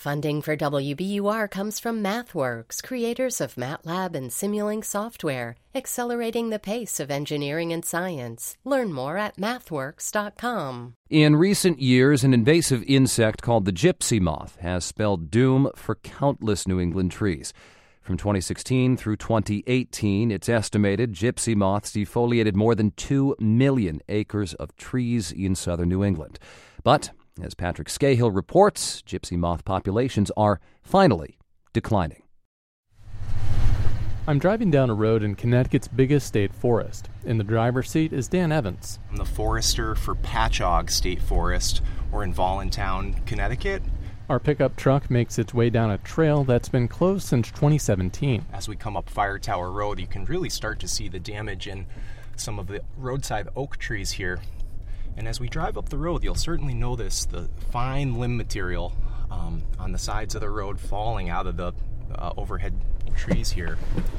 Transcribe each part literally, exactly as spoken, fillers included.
Funding for W B U R comes from MathWorks, creators of MATLAB and Simulink software, accelerating the pace of engineering and science. Learn more at mathworks dot com. In recent years, an invasive insect called the gypsy moth has spelled doom for countless New England trees. From twenty sixteen through twenty eighteen, it's estimated gypsy moths defoliated more than two million acres of trees in southern New England. But as Patrick Scahill reports, gypsy moth populations are finally declining. I'm driving down a road in Connecticut's biggest state forest. In the driver's seat is Dan Evans. I'm the forester for Patchogue State Forest. We're in Voluntown, Connecticut. Our pickup truck makes its way down a trail that's been closed since twenty seventeen. As we come up Fire Tower Road, you can really start to see the damage in some of the roadside oak trees here. And as we drive up the road, you'll certainly notice the fine limb material um, on the sides of the road falling out of the uh, overhead trees here.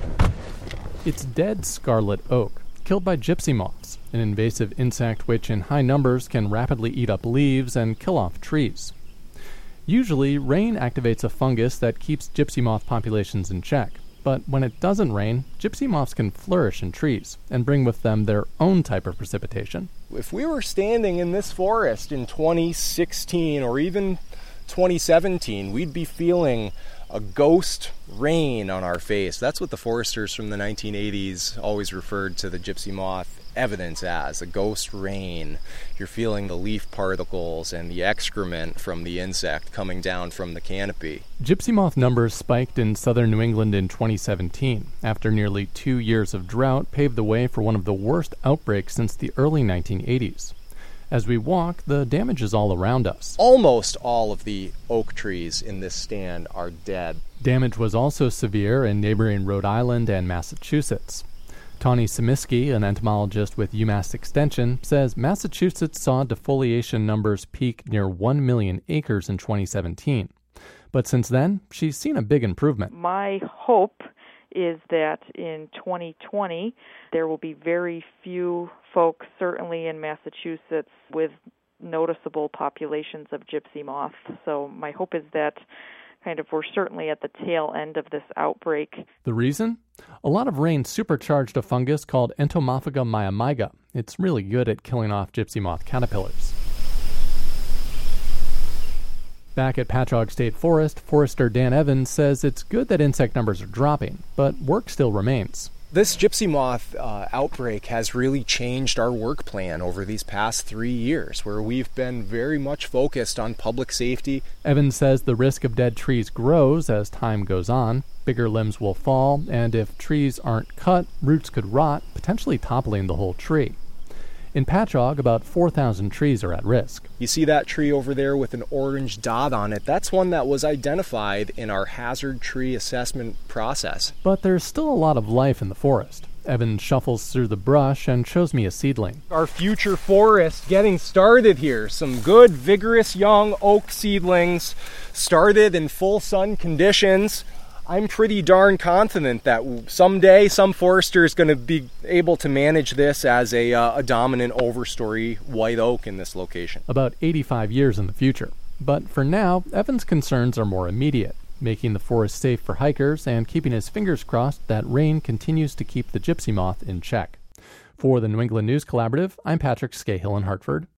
It's dead scarlet oak, killed by gypsy moths, an invasive insect which in high numbers can rapidly eat up leaves and kill off trees. Usually, rain activates a fungus that keeps gypsy moth populations in check. But when it doesn't rain, gypsy moths can flourish in trees and bring with them their own type of precipitation. If we were standing in this forest in twenty sixteen or even twenty seventeen, we'd be feeling a ghost rain on our face. That's what the foresters from the nineteen eighties always referred to the gypsy moth evidence as, a ghost rain. You're feeling the leaf particles and the excrement from the insect coming down from the canopy. Gypsy moth numbers spiked in southern New England in twenty seventeen, after nearly two years of drought paved the way for one of the worst outbreaks since the early nineteen eighties. As we walk, the damage is all around us. Almost all of the oak trees in this stand are dead. Damage was also severe in neighboring Rhode Island and Massachusetts. Tawny Simiski, an entomologist with UMass Extension, says Massachusetts saw defoliation numbers peak near one million acres in twenty seventeen. But since then, she's seen a big improvement. My hope is that in twenty twenty, there will be very few folks, certainly in Massachusetts, with noticeable populations of gypsy moths. So my hope is that kind of we're certainly at the tail end of this outbreak. The reason? A lot of rain supercharged a fungus called Entomophaga myiamiga. It's really good at killing off gypsy moth caterpillars. Back at Patchogue State Forest, forester Dan Evans says it's good that insect numbers are dropping, but work still remains. This gypsy moth uh, outbreak has really changed our work plan over these past three years, where we've been very much focused on public safety. Evans says the risk of dead trees grows as time goes on. Bigger limbs will fall, and if trees aren't cut, roots could rot, potentially toppling the whole tree. In Patchogue, about four thousand trees are at risk. You see that tree over there with an orange dot on it? That's one that was identified in our hazard tree assessment process. But there's still a lot of life in the forest. Evans shuffles through the brush and shows me a seedling. Our future forest getting started here. Some good, vigorous young oak seedlings started in full sun conditions. I'm pretty darn confident that someday some forester is going to be able to manage this as a, uh, a dominant overstory white oak in this location. About eighty-five years in the future. But for now, Evans' concerns are more immediate, making the forest safe for hikers and keeping his fingers crossed that rain continues to keep the gypsy moth in check. For the New England News Collaborative, I'm Patrick Scahill in Hartford.